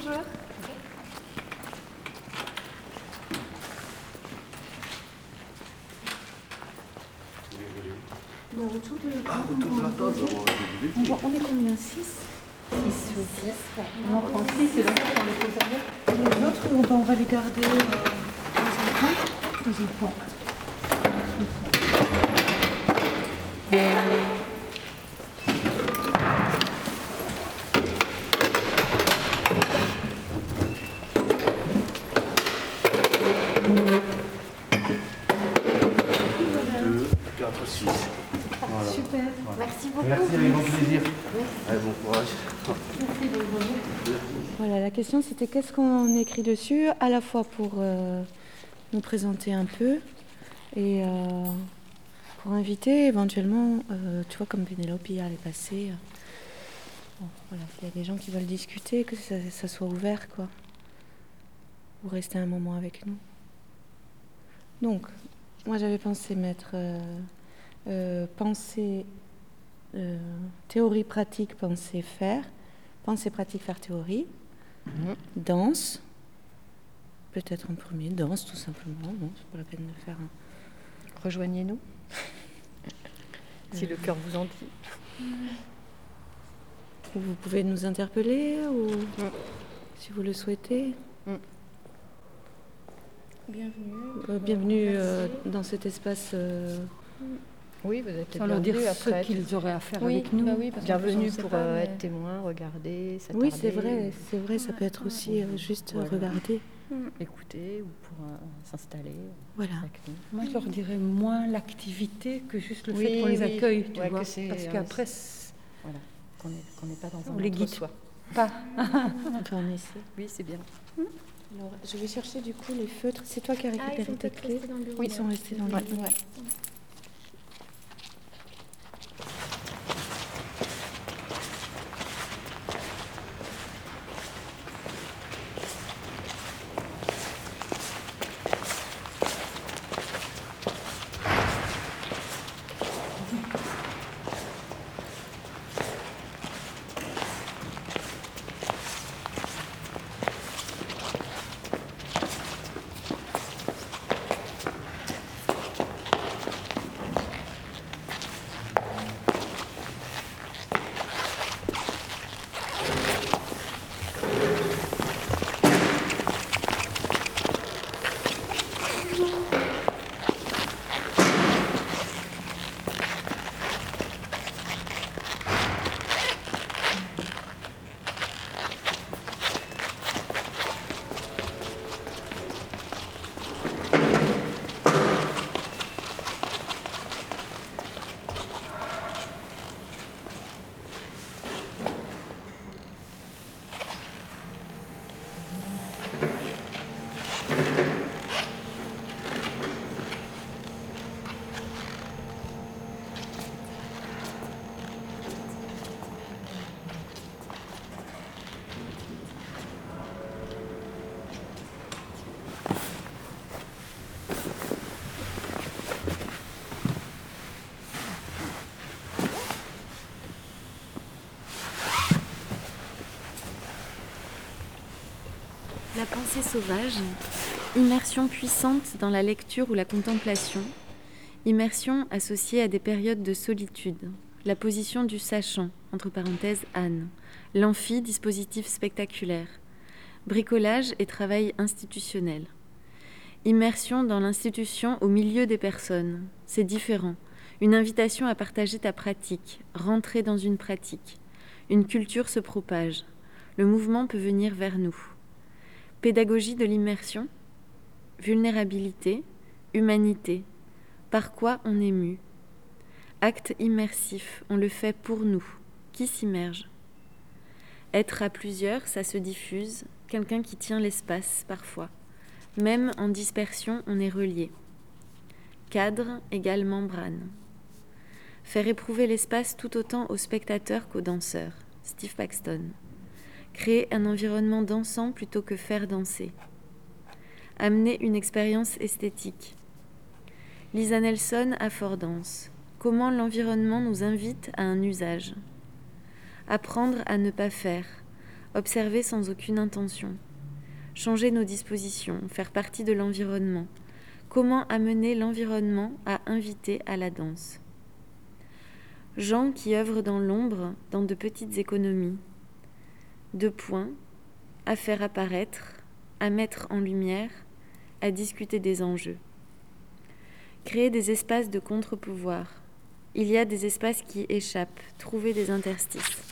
Bonjour. Bon, autour de la table, On est combien? 6? 6, oui. 6. On en prend 6 et l'autre, on les pose avec. les autres, on va les garder dans un coin. Voilà. Super. Merci beaucoup. Merci, avec grand plaisir. Allez, bon courage. Voilà, la question c'était qu'est-ce qu'on écrit dessus, à la fois pour nous présenter un peu et pour inviter éventuellement, tu vois, comme Pénélope hier est passée. Bon, voilà, s'il y a des gens qui veulent discuter, que ça soit ouvert, quoi. Ou rester un moment avec nous. Donc, moi j'avais pensé mettre pensée, théorie pratique, pensée faire, pensée pratique, faire théorie, danse, peut-être en premier, danse tout simplement, non, c'est pas la peine de faire un... Rejoignez-nous, si le cœur vous en dit. Vous pouvez nous interpeller ou si vous le souhaitez. Bienvenue dans cet espace. Oui, vous êtes Sans leur dire bienvenus ce après. qu'ils auraient à faire Oui, avec nous. bah oui, parce Bienvenue pour être témoin, regarder, s'attarder. Oui, c'est vrai, ça peut être aussi juste Voilà. regarder. Écouter ou pour s'installer Voilà. avec nous. Moi, je leur dirais moins l'activité que juste le Oui, fait qu'on les oui. accueille, tu Ouais, vois. que c'est, Parce qu'après, Voilà, qu'on n'est pas dans On un les guide. entre-soi. pas. On peut en essayer. Oui, c'est bien. Alors, je vais chercher du coup les feutres. C'est toi qui as récupéré tes clés? Oui, Ils sont restés dans le bureau. Ouais. La pensée sauvage, immersion puissante dans la lecture ou la contemplation, immersion associée à des périodes de solitude, la position du sachant, entre parenthèses Anne, l'amphi, dispositif spectaculaire, bricolage et travail institutionnel. Immersion dans l'institution au milieu des personnes, c'est différent, une invitation à partager ta pratique, rentrer dans une pratique. Une culture se propage, le mouvement peut venir vers nous. Pédagogie de l'immersion, vulnérabilité, humanité, par quoi on est mu. Acte immersif, on le fait pour nous. Qui s'immerge? Être à plusieurs, ça se diffuse, quelqu'un qui tient l'espace parfois. Même en dispersion, on est relié. Cadre égale membrane. Faire éprouver l'espace tout autant aux spectateurs qu'aux danseurs. Steve Paxton. Créer un environnement dansant plutôt que faire danser. Amener une expérience esthétique. Lisa Nelson à Fort-Danse. Comment l'environnement nous invite à un usage. Apprendre à ne pas faire. observer sans aucune intention, changer nos dispositions, faire partie de l'environnement. Comment amener l'environnement à inviter à la danse? Gens qui œuvrent dans l'ombre, dans de petites économies. 2 points, à faire apparaître, à mettre en lumière, à discuter des enjeux. Créer des espaces de contre-pouvoir. Il y a des espaces qui échappent, trouver des interstices.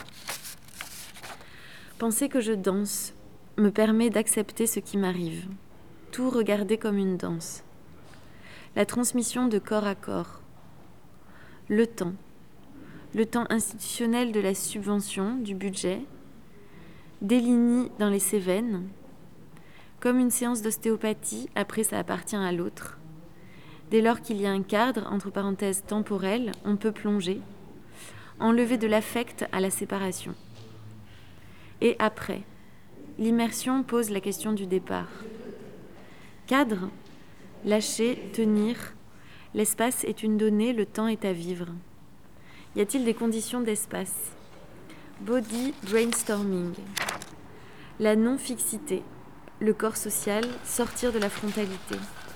Penser que je danse me permet d'accepter ce qui m'arrive. Tout regarder comme une danse. La transmission de corps à corps. Le temps institutionnel de la subvention, du budget, des lignes dans les Cévennes. Comme une séance d'ostéopathie, après ça appartient à l'autre. Dès lors qu'il y a un cadre, entre parenthèses temporel, on peut plonger, enlever de l'affect à la séparation. Et après, l'immersion pose la question du départ. Cadre, lâcher, tenir, l'espace est une donnée, le temps est à vivre. Y a-t-il des conditions d'espace? Body brainstorming. La non-fixité, le corps social, sortir de la frontalité.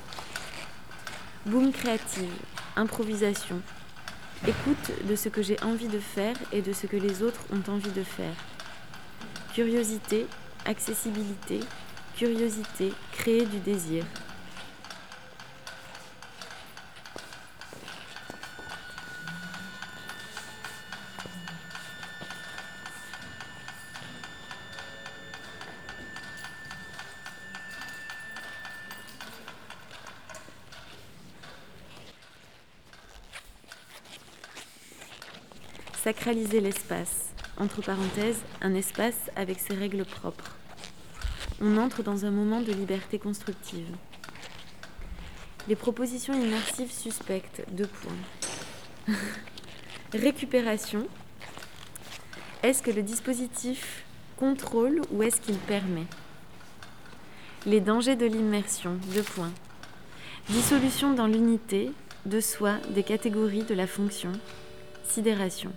Boom créative, improvisation. Écoute de ce que j'ai envie de faire et de ce que les autres ont envie de faire. Curiosité, accessibilité, curiosité, créer du désir. Sacraliser l'espace, entre parenthèses, un espace avec ses règles propres. On entre dans un moment de liberté constructive. Les propositions immersives suspectes, 2 points. Récupération. Est-ce que le dispositif contrôle ou est-ce qu'il permet? Les dangers de l'immersion, 2 points. Dissolution dans l'unité, de soi, des catégories de la fonction. Sidération.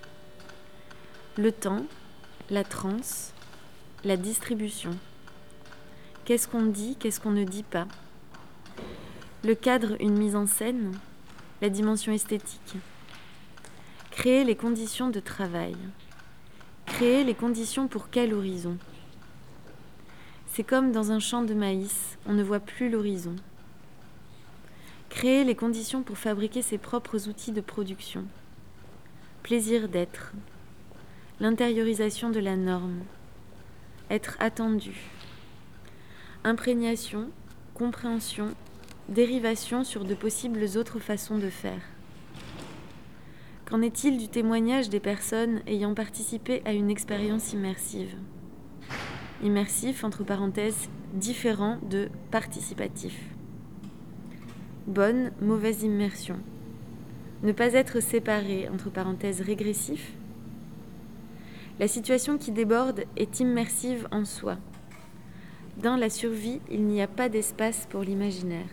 Le temps, la transe, la distribution. Qu'est-ce qu'on dit, qu'est-ce qu'on ne dit pas? Le cadre, une mise en scène, la dimension esthétique. Créer les conditions de travail. Créer les conditions pour quel horizon? C'est comme dans un champ de maïs, on ne voit plus l'horizon. Créer les conditions pour fabriquer ses propres outils de production. Plaisir d'être. L'intériorisation de la norme. Être attendu. Imprégnation, compréhension, dérivation sur de possibles autres façons de faire. Qu'en est-il du témoignage des personnes ayant participé à une expérience immersive? Immersif, entre parenthèses, différent de participatif. Bonne, mauvaise immersion. Ne pas être séparé, entre parenthèses, régressif. La situation qui déborde est immersive en soi. Dans la survie, il n'y a pas d'espace pour l'imaginaire.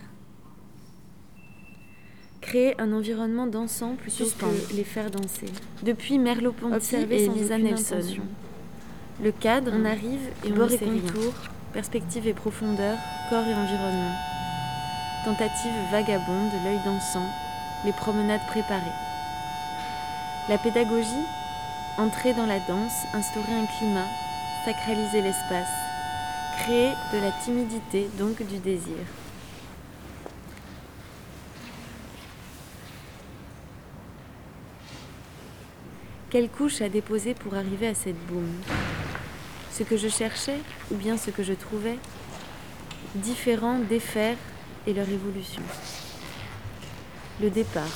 Créer un environnement dansant plutôt que les faire danser. Depuis Merleau-Ponty et Lisa Nelson. Le cadre, on arrive et bord et contour, perspective et profondeur, corps et environnement. Tentative vagabonde, l'œil dansant, les promenades préparées. La pédagogie, entrer dans la danse, instaurer un climat, sacraliser l'espace, créer de la timidité, donc du désir. Quelle couche à déposer pour arriver à cette boum? Ce que je cherchais ou bien ce que je trouvais? Différents défaire et leur évolution. Le départ.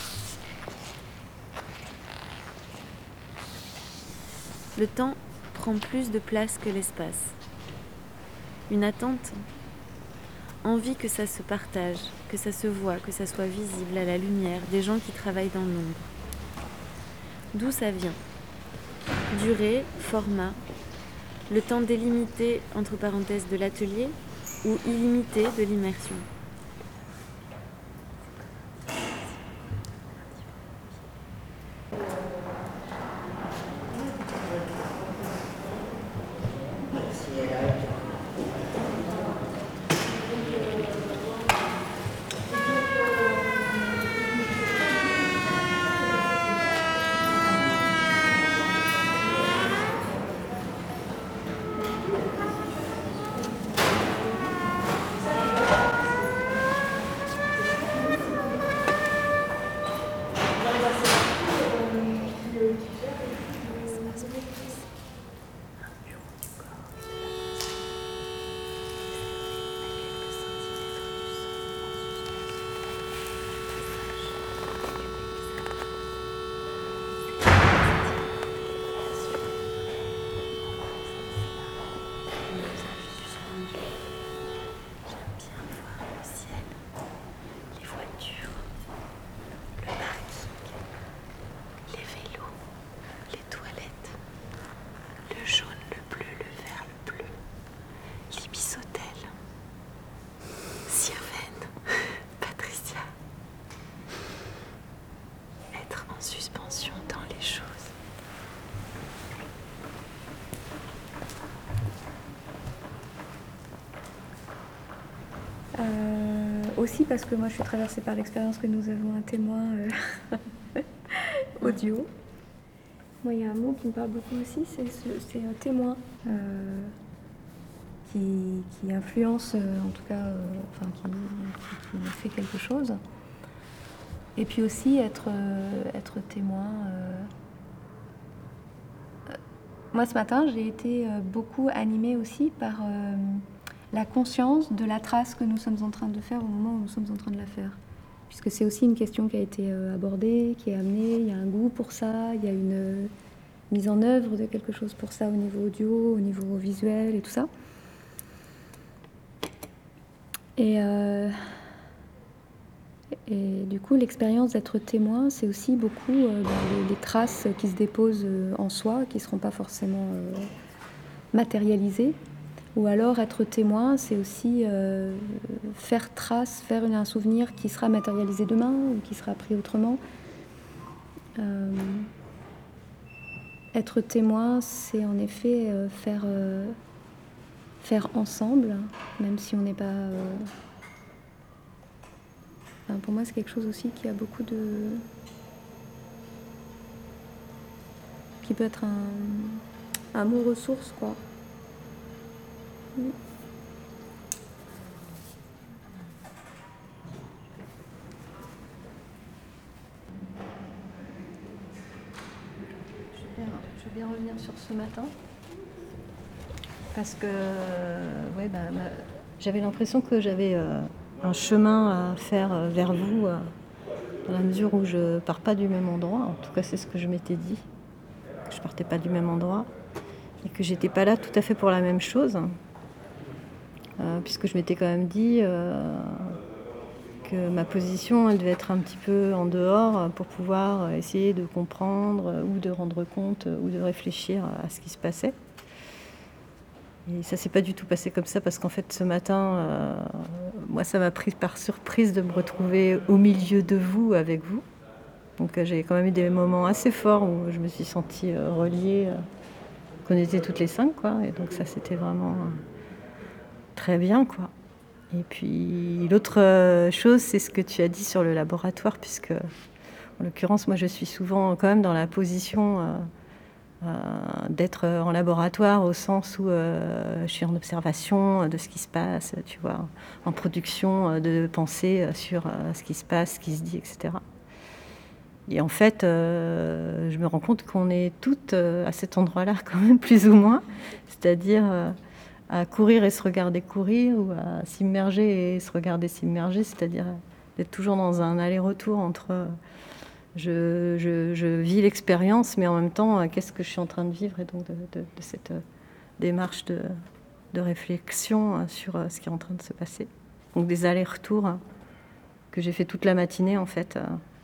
Le temps prend plus de place que l'espace. Une attente. Envie que ça se partage, que ça se voit, que ça soit visible à la lumière, des gens qui travaillent dans l'ombre. D'où ça vient? Durée, format, le temps délimité entre parenthèses de l'atelier ou illimité de l'immersion. aussi parce que moi je suis traversée par l'expérience que nous avons un témoin audio. Moi, il y a un mot qui me parle beaucoup aussi, c'est un témoin qui influence, en tout cas, qui fait quelque chose. Et puis aussi être témoin. Moi, ce matin, j'ai été beaucoup animée aussi par la conscience de la trace que nous sommes en train de faire au moment où nous sommes en train de la faire. Puisque c'est aussi une question qui a été abordée, qui est amenée, il y a un goût pour ça, il y a une mise en œuvre de quelque chose pour ça au niveau audio, au niveau visuel et tout ça. Et du coup, l'expérience d'être témoin, c'est aussi beaucoup les traces qui se déposent en soi, qui ne seront pas forcément matérialisées. Ou alors être témoin, c'est aussi faire trace, faire un souvenir qui sera matérialisé demain ou qui sera pris autrement. Être témoin, c'est en effet faire ensemble, même si on n'est pas... pour moi, c'est quelque chose aussi qui a beaucoup de... qui peut être un mot ressource, quoi. Je vais bien revenir sur ce matin. Parce que j'avais l'impression que j'avais un chemin à faire vers vous, dans la mesure où je pars pas du même endroit. En tout cas, c'est ce que je m'étais dit. Que je partais pas du même endroit. Et que j'étais pas là tout à fait pour la même chose. Puisque je m'étais quand même dit que ma position, elle devait être un petit peu en dehors pour pouvoir essayer de comprendre ou de rendre compte ou de réfléchir à ce qui se passait. Et ça s'est pas du tout passé comme ça parce qu'en fait ce matin, moi ça m'a pris par surprise de me retrouver au milieu de vous, avec vous. Donc j'ai quand même eu des moments assez forts où je me suis sentie reliée, qu'on était toutes les 5, quoi. Et donc ça c'était vraiment très bien, quoi. Et puis l'autre chose, c'est ce que tu as dit sur le laboratoire, puisque en l'occurrence moi je suis souvent quand même dans la position d'être en laboratoire au sens où je suis en observation de ce qui se passe, tu vois, en production de pensée sur ce qui se passe, ce qui se dit, etc. Et en fait, je me rends compte qu'on est toutes à cet endroit-là quand même, plus ou moins, c'est-à-dire à courir et se regarder courir, ou à s'immerger et se regarder s'immerger, c'est-à-dire d'être toujours dans un aller-retour entre... Je vis l'expérience, mais en même temps, qu'est-ce que je suis en train de vivre, et donc de cette démarche de réflexion sur ce qui est en train de se passer. Donc des allers-retours que j'ai fait toute la matinée, en fait,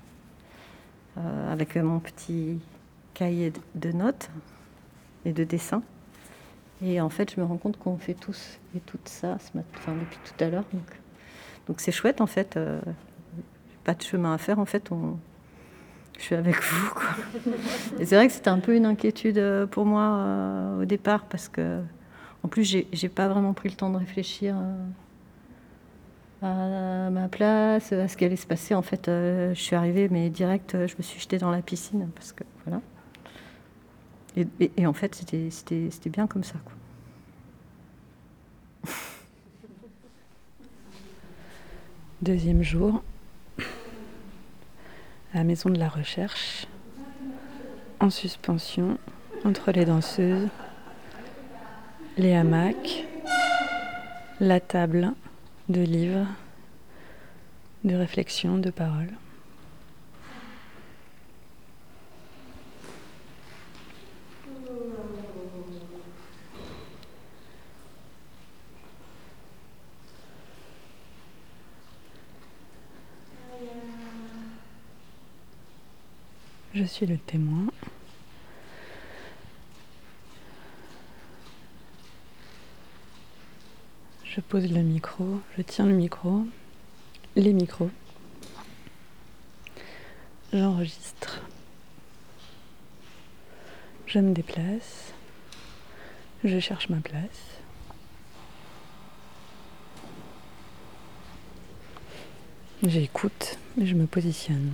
avec mon petit cahier de notes et de dessins. Et en fait, je me rends compte qu'on fait tous et toutes ça depuis tout à l'heure. Donc c'est chouette, en fait. Pas de chemin à faire, en fait. Je suis avec vous, quoi. Et c'est vrai que c'était un peu une inquiétude pour moi au départ, parce que, en plus, j'ai pas vraiment pris le temps de réfléchir à ma place, à ce qui allait se passer. En fait, je suis arrivée, mais direct, je me suis jetée dans la piscine, parce que voilà. Et en fait, c'était bien comme ça, quoi. Deuxième jour, à la maison de la recherche, en suspension, entre les danseuses, les hamacs, la table de livres, de réflexion, de paroles. Je suis le témoin. Je pose le micro, je tiens le micro, les micros. J'enregistre. Je me déplace. Je cherche ma place. J'écoute et je me positionne.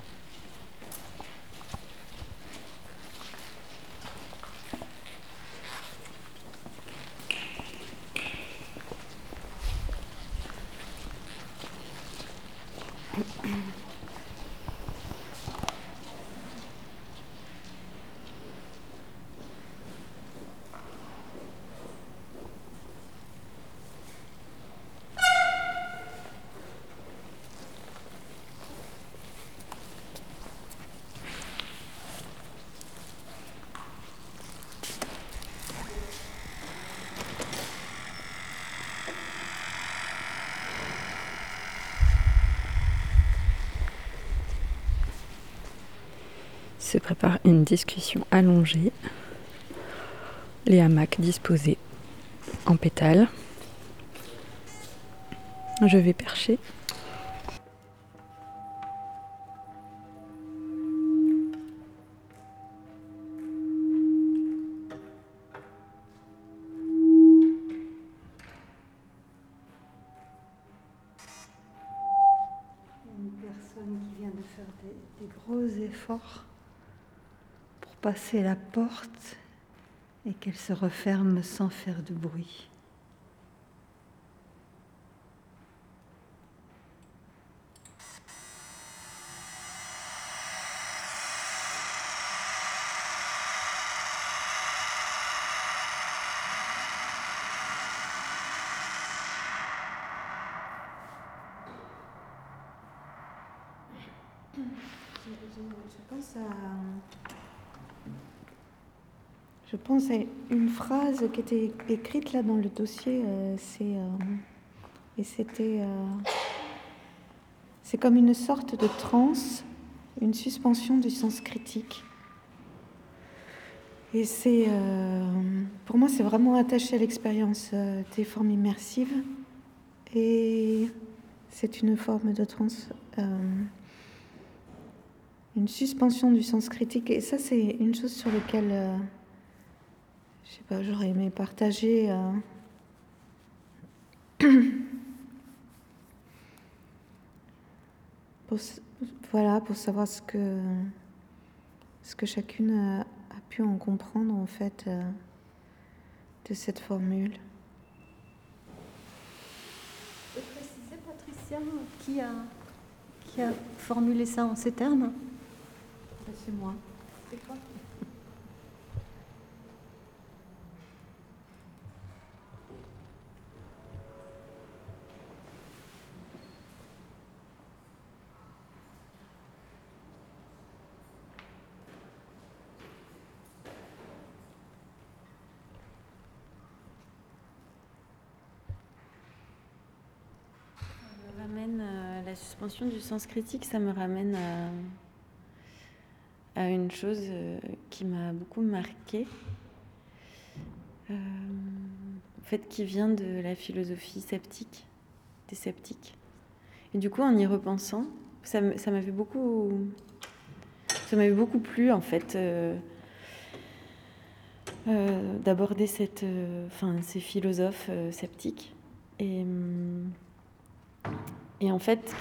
Se prépare une discussion allongée, les hamacs disposés en pétales. Je vais percher. Une personne qui vient de faire des gros efforts pour passer la porte et qu'elle se referme sans faire de bruit. Je pense à une phrase qui était écrite là dans le dossier. C'est comme une sorte de transe, une suspension du sens critique. Et pour moi, c'est vraiment attaché à l'expérience des formes immersives. Et c'est une forme de transe. Une suspension du sens critique. Et ça, c'est une chose sur laquelle, je sais pas, j'aurais aimé partager. Pour savoir ce que chacune a pu en comprendre, en fait, de cette formule. Tu peux préciser, Patricia, qui a formulé ça en ces termes? C'est moi. C'est toi? La suspension du sens critique, ça me ramène à une chose qui m'a beaucoup marquée, en fait, qui vient de la philosophie sceptique, des sceptiques. Et du coup, en y repensant, ça m'avait beaucoup plu, en fait, d'aborder ces philosophes sceptiques. Et en fait,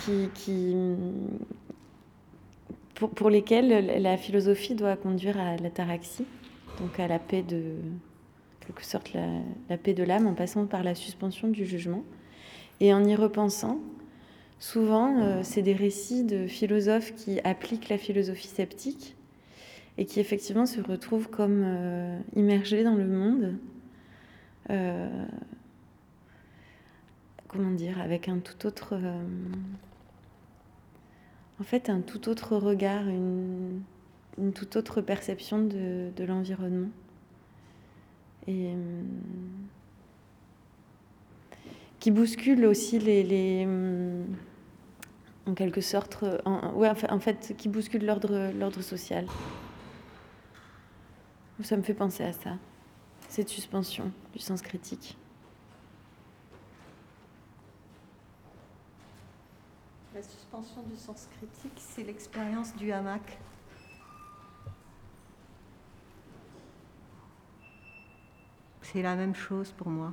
pour lesquels la philosophie doit conduire à l'ataraxie, donc à la paix en quelque sorte la paix de l'âme, en passant par la suspension du jugement. Et en y repensant, souvent, c'est des récits de philosophes qui appliquent la philosophie sceptique et qui effectivement se retrouvent comme immergés dans le monde. Comment dire, avec un tout autre, un tout autre regard, une toute autre perception de l'environnement. Et qui bouscule aussi en quelque sorte, qui bouscule l'ordre social. Ça me fait penser à ça, cette suspension du sens critique. La suspension du sens critique, c'est l'expérience du hamac. C'est la même chose pour moi.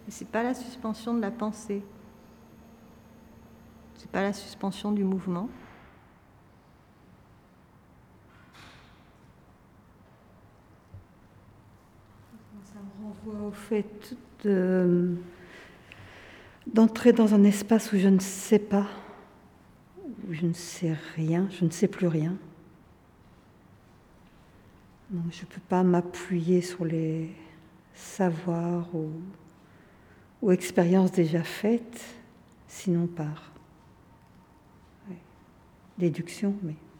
Mais c'est pas la suspension de la pensée. C'est pas la suspension du mouvement. Ça me renvoie au fait d'entrer dans un espace où je ne sais pas, où je ne sais rien, je ne sais plus rien. Donc je ne peux pas m'appuyer sur les savoirs ou expériences déjà faites, sinon par déduction.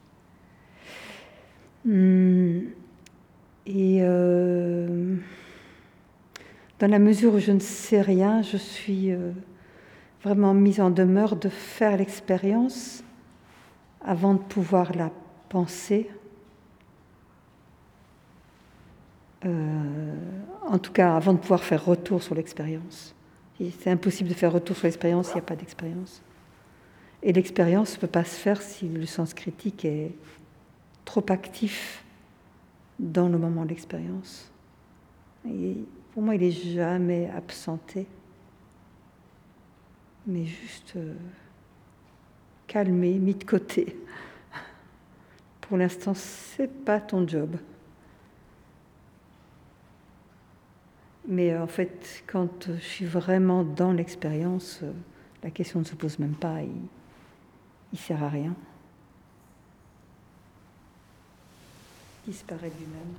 Et dans la mesure où je ne sais rien, je suis vraiment mise en demeure de faire l'expérience avant de pouvoir la penser. En tout cas, avant de pouvoir faire retour sur l'expérience. C'est impossible de faire retour sur l'expérience s'il n'y a pas d'expérience. Et l'expérience ne peut pas se faire si le sens critique est trop actif dans le moment de l'expérience. Et pour moi, il n'est jamais absenté, mais juste calmé, mis de côté. Pour l'instant, ce n'est pas ton job. Mais en fait, quand je suis vraiment dans l'expérience, la question ne se pose même pas, il ne sert à rien. Il disparaît lui-même.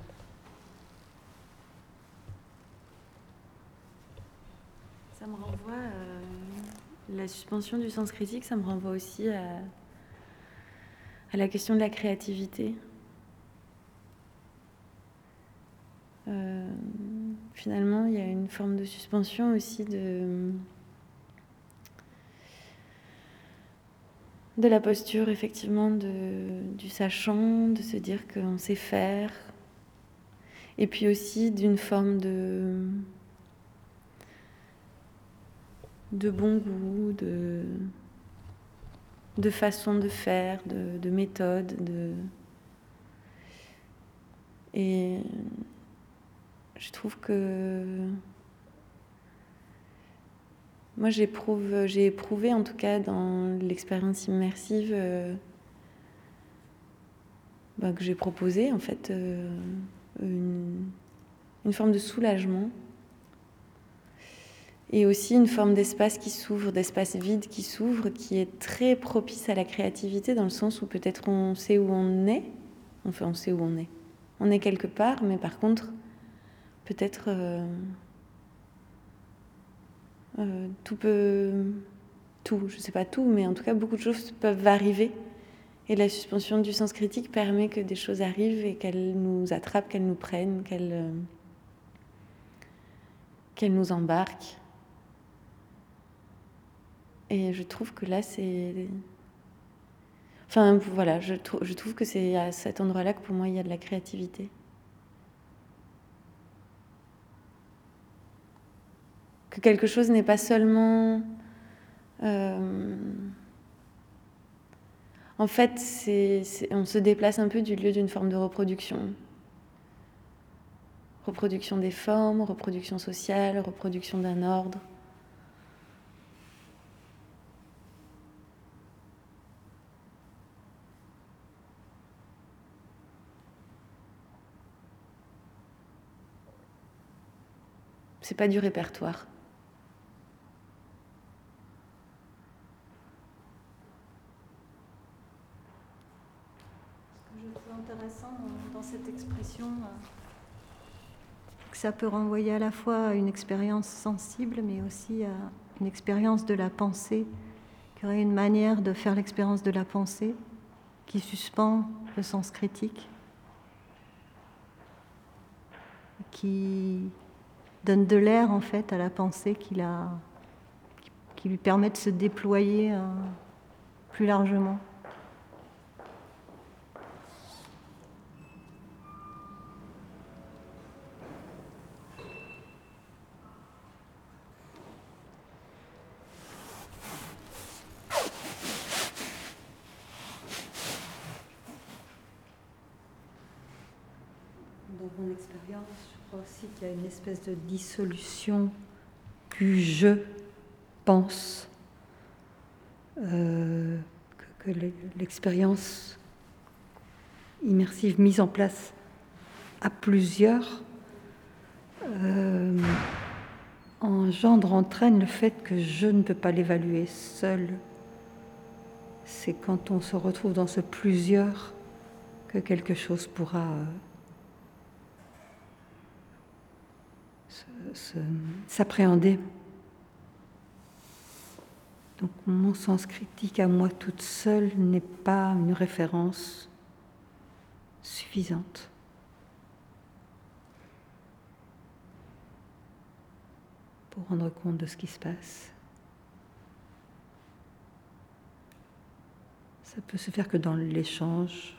Ça me renvoie, la suspension du sens critique, ça me renvoie aussi à la question de la créativité. Finalement, il y a une forme de suspension aussi de la posture, effectivement, du sachant, de se dire qu'on sait faire. Et puis aussi d'une forme de bon goût, de façon de faire, de méthode. Et je trouve que moi j'ai éprouvé en tout cas dans l'expérience immersive que j'ai proposée en fait une forme de soulagement et aussi une forme d'espace qui s'ouvre, d'espace vide qui s'ouvre, qui est très propice à la créativité dans le sens où peut-être on sait où on est, enfin on sait où on est. On est quelque part, mais par contre, peut-être je sais pas tout, mais en tout cas beaucoup de choses peuvent arriver. Et la suspension du sens critique permet que des choses arrivent et qu'elles nous attrapent, qu'elles nous prennent, qu'elles nous embarquent. Et je trouve que là, c'est... Enfin, voilà, je trouve que c'est à cet endroit-là que pour moi, il y a de la créativité. Que quelque chose n'est pas seulement... En fait, on se déplace un peu du lieu d'une forme de reproduction. Reproduction des formes, reproduction sociale, reproduction d'un ordre. C'est pas du répertoire. Ce que je trouve intéressant dans cette expression, que ça peut renvoyer à la fois à une expérience sensible, mais aussi à une expérience de la pensée, qu'il y aurait une manière de faire l'expérience de la pensée qui suspend le sens critique, qui donne de l'air en fait à la pensée qui lui permet de se déployer plus largement. Dans mon expérience, je crois aussi qu'il y a une espèce de dissolution plus je pense que l'expérience immersive mise en place à plusieurs entraîne le fait que je ne peux pas l'évaluer seul. C'est quand on se retrouve dans ce plusieurs que quelque chose pourra s'appréhender. Donc mon sens critique à moi toute seule n'est pas une référence suffisante. Pour rendre compte de ce qui se passe. Ça peut se faire que dans l'échange.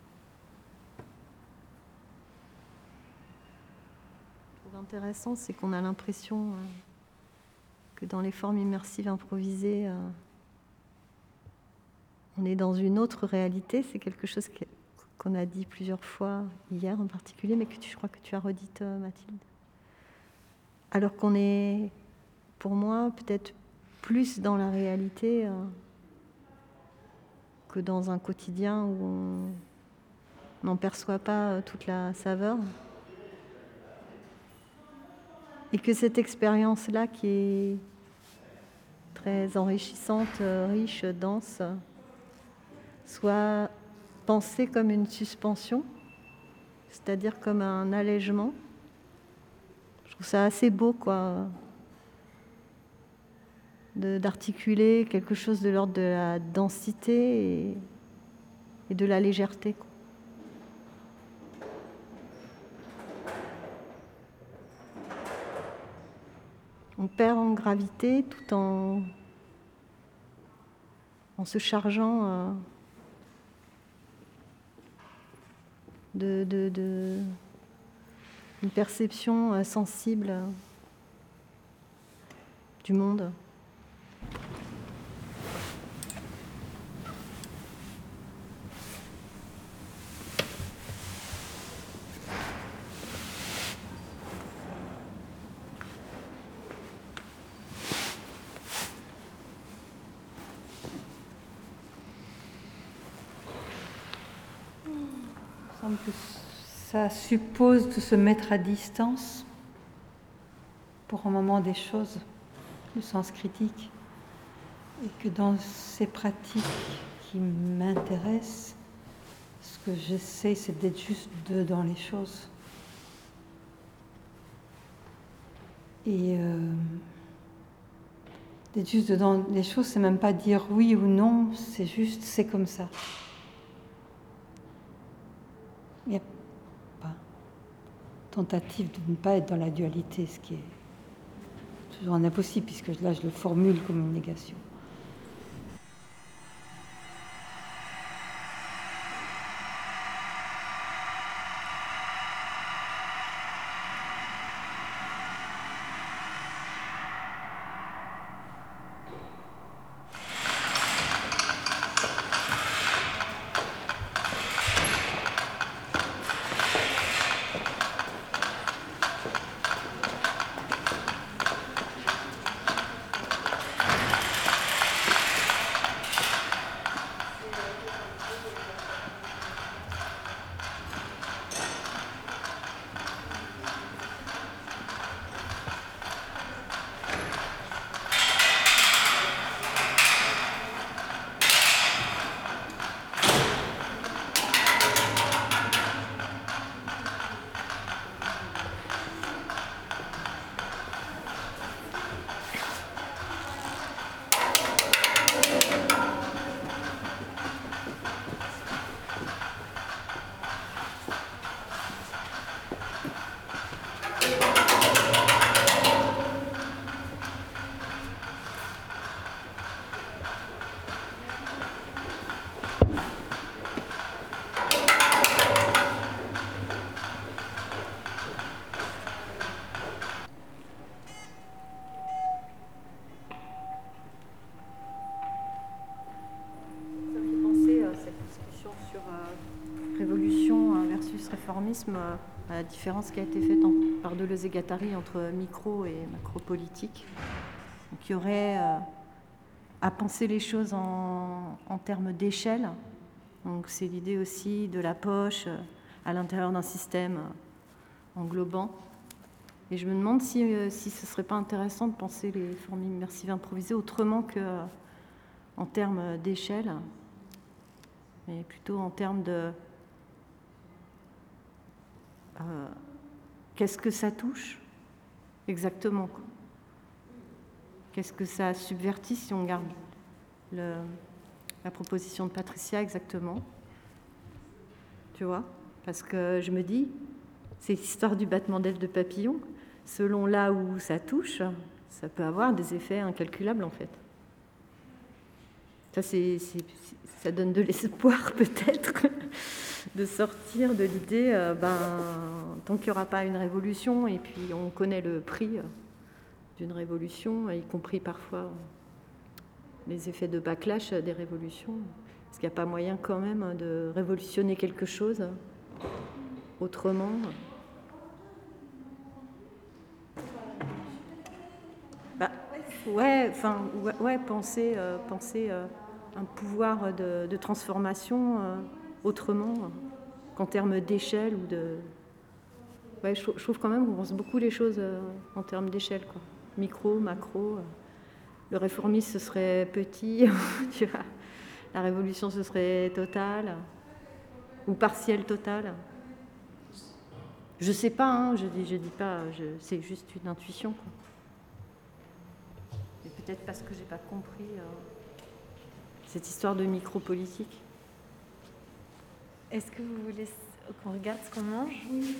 Ce que je trouve intéressant, c'est qu'on a l'impression que dans les formes immersives improvisées, on est dans une autre réalité. C'est quelque chose qu'on a dit plusieurs fois hier en particulier, mais que je crois que tu as redit, Mathilde. Alors qu'on est, pour moi, peut-être plus dans la réalité que dans un quotidien où on n'en perçoit pas toute la saveur. Et que cette expérience-là, qui est très enrichissante, riche, dense, soit pensée comme une suspension, c'est-à-dire comme un allègement. Je trouve ça assez beau, quoi, d'articuler quelque chose de l'ordre de la densité et de la légèreté, quoi. On perd en gravité tout en se chargeant d'une perception sensible du monde. Il me semble que ça suppose de se mettre à distance pour un moment des choses, le sens critique, et que dans ces pratiques qui m'intéressent, ce que j'essaie, c'est d'être juste dedans les choses. Et d'être juste dedans les choses, c'est même pas dire oui ou non, c'est juste, c'est comme ça. Il n'y a pas tentative de ne pas être dans la dualité, ce qui est toujours un impossible, puisque là je le formule comme une négation. versus réformisme, à la différence qui a été faite par Deleuze et Guattari entre micro et macro-politique. Donc il y aurait à penser les choses en termes d'échelle. Donc c'est l'idée aussi de la poche à l'intérieur d'un système englobant. Et je me demande si ce ne serait pas intéressant de penser les formes immersives improvisées autrement qu'en termes d'échelle, mais plutôt en termes de qu'est-ce que ça touche exactement, quoi. Qu'est-ce que ça subvertit si on garde la proposition de Patricia exactement, tu vois? Parce que je me dis, c'est l'histoire du battement d'ailes de papillon. Selon là où ça touche, ça peut avoir des effets incalculables en fait. Ça donne de l'espoir peut-être de sortir de l'idée, tant qu'il n'y aura pas une révolution, et puis on connaît le prix d'une révolution, y compris parfois les effets de backlash des révolutions. Est-ce qu'il n'y a pas moyen quand même de révolutionner quelque chose autrement? Penser un pouvoir de transformation autrement qu'en termes d'échelle ou de... Ouais, je trouve quand même qu'on pense beaucoup les choses en termes d'échelle, quoi. Micro, macro. Le réformisme, ce serait petit, tu vois. La révolution, ce serait totale ou partielle totale. Je sais pas, hein, je dis pas, c'est juste une intuition, quoi. Et peut-être parce que j'ai pas compris cette histoire de micro-politique. Est-ce que vous voulez qu'on regarde ce qu'on mange? Oui.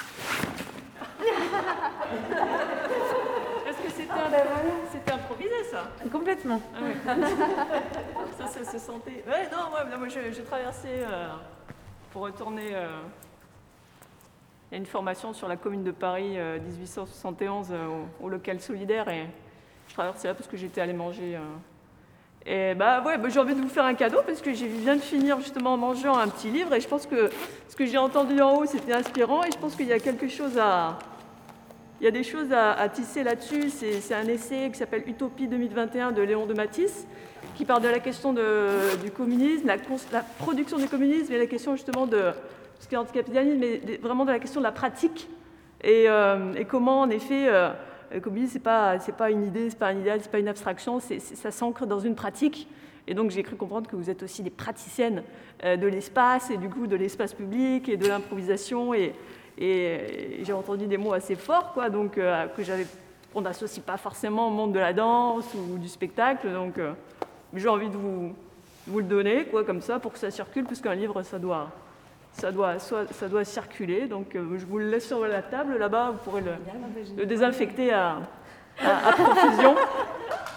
Est-ce que c'était improvisé, ça? Complètement. Ah ouais. Ça se sentait. Ouais, non, moi j'ai traversé pour retourner. Il y a une formation sur la Commune de Paris 1871 au local solidaire, et je traversais là parce que j'étais allée manger. Et j'ai envie de vous faire un cadeau parce que je viens de finir justement en mangeant un petit livre, et je pense que ce que j'ai entendu en haut c'était inspirant, et je pense qu'il y a quelque chose il y a des choses à tisser là-dessus. C'est un essai qui s'appelle Utopie 2021 de Léon de Matisse, qui part de la question du communisme, la production du communisme, et la question justement de ce qui est anticapitalisme, mais vraiment de la question de la pratique, et comment en effet le communisme c'est pas une idée, c'est pas un idéal, c'est pas une abstraction, ça s'ancre dans une pratique. Et donc j'ai cru comprendre que vous êtes aussi des praticiennes de l'espace, et du coup de l'espace public et de l'improvisation, et j'ai entendu des mots assez forts, quoi, donc qu'on n'associe pas forcément au monde de la danse ou du spectacle, donc j'ai envie de vous le donner, quoi, comme ça, pour que ça circule, puisqu'un livre ça doit circuler, donc je vous le laisse sur la table là-bas, vous pourrez le désinfecter à profusion.